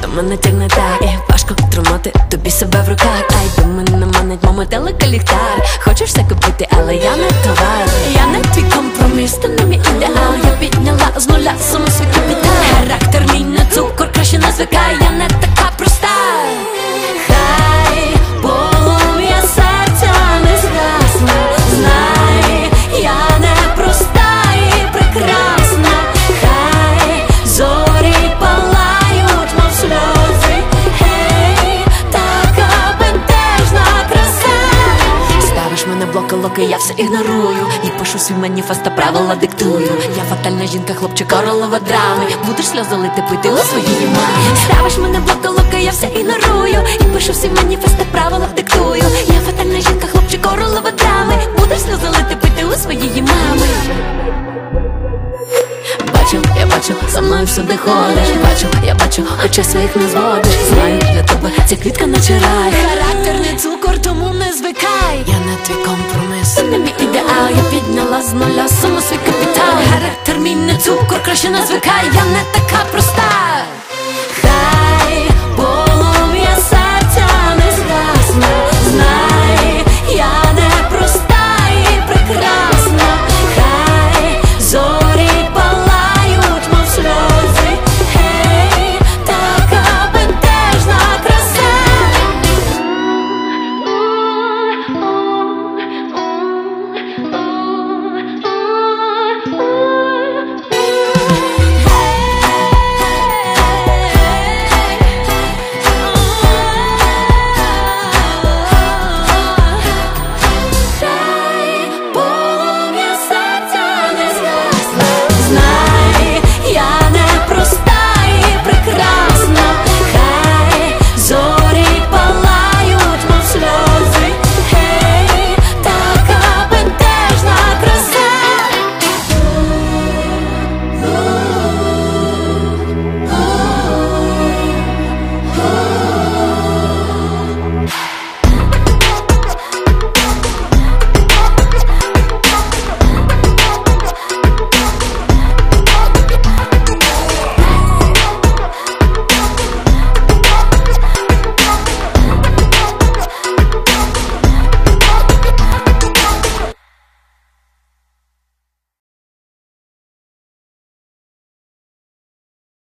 мене тягне так, і важко тримати тобі себе в руках. Ай, до мене манить мама телека ліхтар. Хочеш все купити, але я не товар. Я не твій компроміс, ти не мій ідеал. Я підняла з нуля саме свій капітал. Характер мій не цукор, краще не звикай. Я не така проста. Хай полум'я серця не згасне. Знай, я не проста і прекрасна. Хай зорі палають, мов сльози. Гей, така бентежна краса. Ставиш мене в блоки, я все ігнорую. І пишу свій маніфест та правила диктую. Я фатальна жінка, хлопчик, королева драми. Будеш сльози лити, пити у своїй мамі. Ставиш мене в блоки, я все ігнорую. І пишу свій маніфест та правила диктую. Я фатальна жінка, хлопчик, королева драми. Будеш сльози лити, пити у своїй мами. Я бачу, за мною всюди ходиш. Я бачу, очей своїх не зводиш. Знаю, для тебе ця квітка наче рай. Характер не цукор, тому не звикай. Я не твій компроміс, ти не мій ідеал. Я підняла з нуля суму свій капітал. Характер мій не цукор, краще не звикай. Я не така проста.